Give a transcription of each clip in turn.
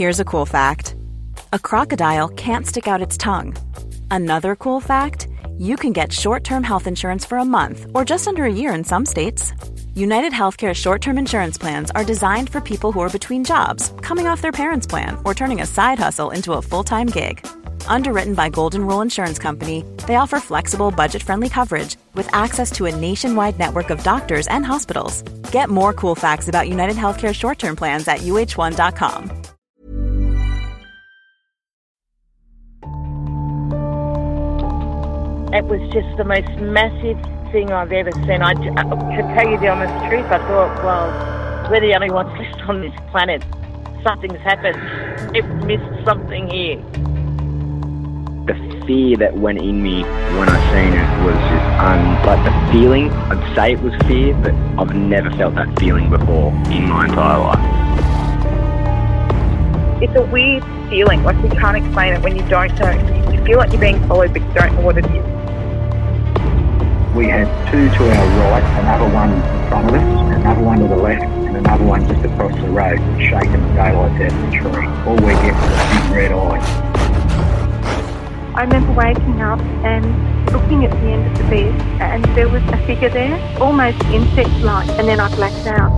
Here's a cool fact. A crocodile can't stick out its tongue. Another cool fact, you can get short-term health insurance for a month or just under a year in some states. United Healthcare short-term insurance plans are designed for people who are between jobs, coming off their parents' plan, or turning a side hustle into a full-time gig. Underwritten by Golden Rule Insurance Company, they offer flexible, budget-friendly coverage with access to a nationwide network of doctors and hospitals. Get more cool facts about United Healthcare short-term plans at uh1.com. It was just the most massive thing I've ever seen. To tell you the honest truth, I thought, well, we're the only ones left on this planet. Something's happened. It missed something here. The fear that went in me when I seen it was just, like the feeling, I'd say it was fear, but I've never felt that feeling before in my entire life. It's a weird feeling, like we can't explain it when you don't know. You feel like you're being followed, but you don't know what it is. We had two to our right, another one in front of us, another one to the left, and another one just across the road, shaking the daylights out of the tree. All we get was a big red eye. I remember waking up and looking at the end of the bed, and there was a figure there, almost insect-like, and then I blacked out.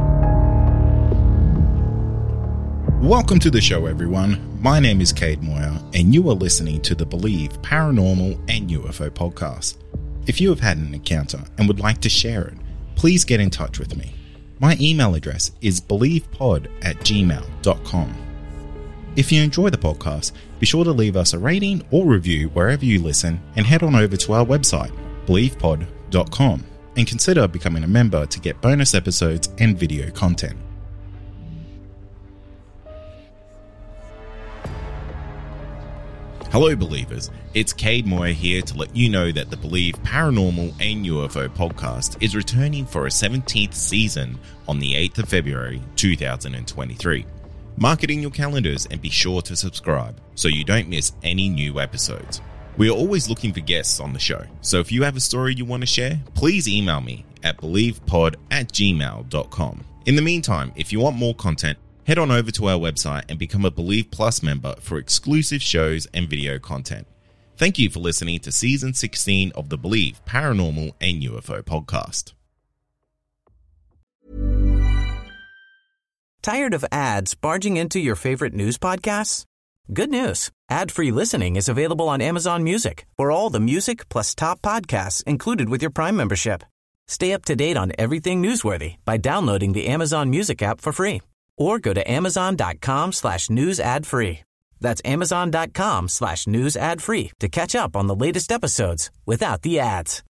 Welcome to the show, everyone. My name is Cade Moyer, and you are listening to the Believe Paranormal and UFO podcast. If you have had an encounter and would like to share it, please get in touch with me. My email address is believepod@gmail.com. If you enjoy the podcast, be sure to leave us a rating or review wherever you listen, and head on over to our website, believepod.com, and consider becoming a member to get bonus episodes and video content. Hello believers, it's Cade Moyer here to let you know that the Believe Paranormal and UFO podcast is returning for a 17th season on the 8th of February 2023. Mark it in your calendars and be sure to subscribe so you don't miss any new episodes. We are always looking for guests on the show, so if you have a story you want to share, please email me at believepod@gmail.com. In the meantime, if you want more content, head on over to our website and become a Believe Plus member for exclusive shows and video content. Thank you for listening to Season 16 of the Believe Paranormal and UFO podcast. Tired of ads barging into your favorite news podcasts? Good news. Ad-free listening is available on Amazon Music for all the music plus top podcasts included with your Prime membership. Stay up to date on everything newsworthy by downloading the Amazon Music app for free. Or go to amazon.com/news ad free. That's amazon.com/news ad free to catch up on the latest episodes without the ads.